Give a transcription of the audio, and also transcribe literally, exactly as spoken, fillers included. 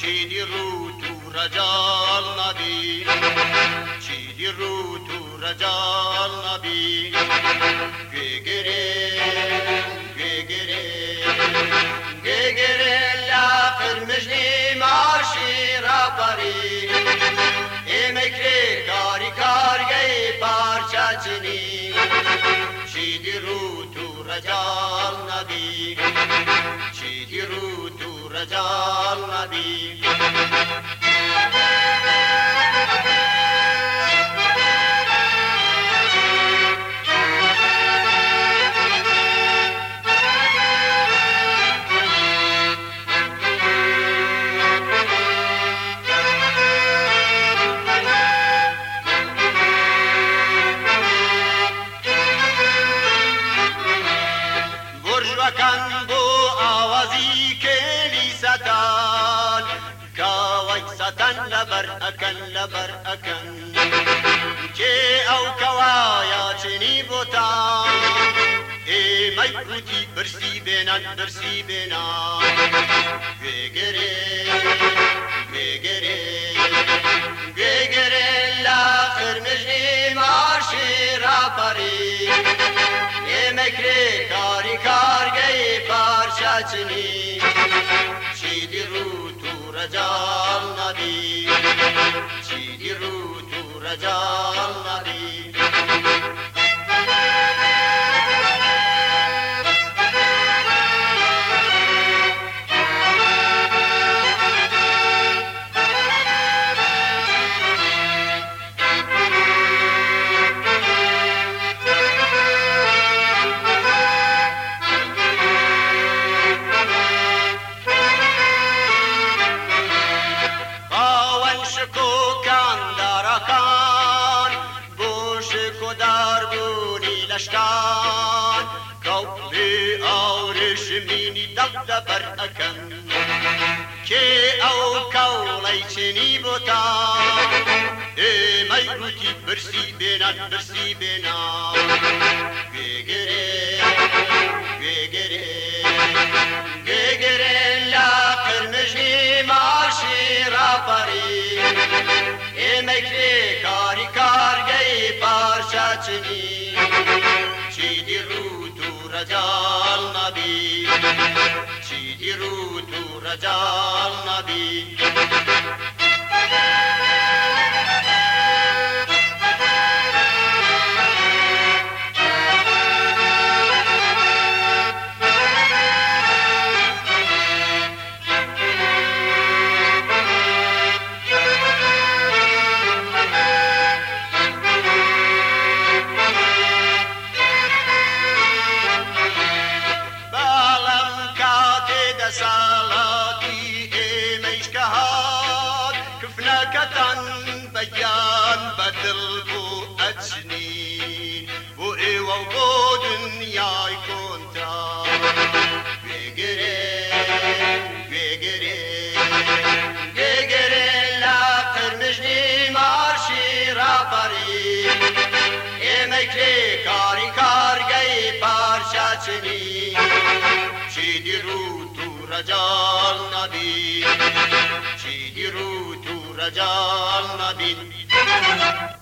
چیدی رو تو رجال نبی چیدی رو تو رجال نبی گگره گگره گگره لافر مجنی مارشی را پاری امکری کاری کارگی پارچا چنی چیدی رو تو رجال نبی چیدی رو تو رجال نبی برجوکان بو آوازی کلی ستان کاوی ستان لبر اکن لبر اکن که او کوایا چنی بوتان ای میکوتی برسی بینان برسی بینان گگره گگره گگره لاخر مجنی مارشی را پاری امکری کاری کارگی پارچا چنی چیدی رو تو رجال نبی چیدی رو تو رجال نبی لشکان کوبی آرش مینی دب دبر اکن که او کولی چنی بوتان ای میگوتی برسی بینان برسی بینان گگره گگره گگره لاخر مجنی مارشی را پاری امکری کاری کارگی پارچا چنی چیدی رو تو رجال نبی چیدی رو تو رجال نبی سالاتی ایمیش که هاد کفنکتن بیان بدل بو اجنین بو ایوان بو دنیای کنتا گگره گگره گگره لاخر مجنی مارشی را پاری ایمیکری کاری کارگی پارچا چنی چیدی رو رجال نبی چیدی رو تو رجال نبی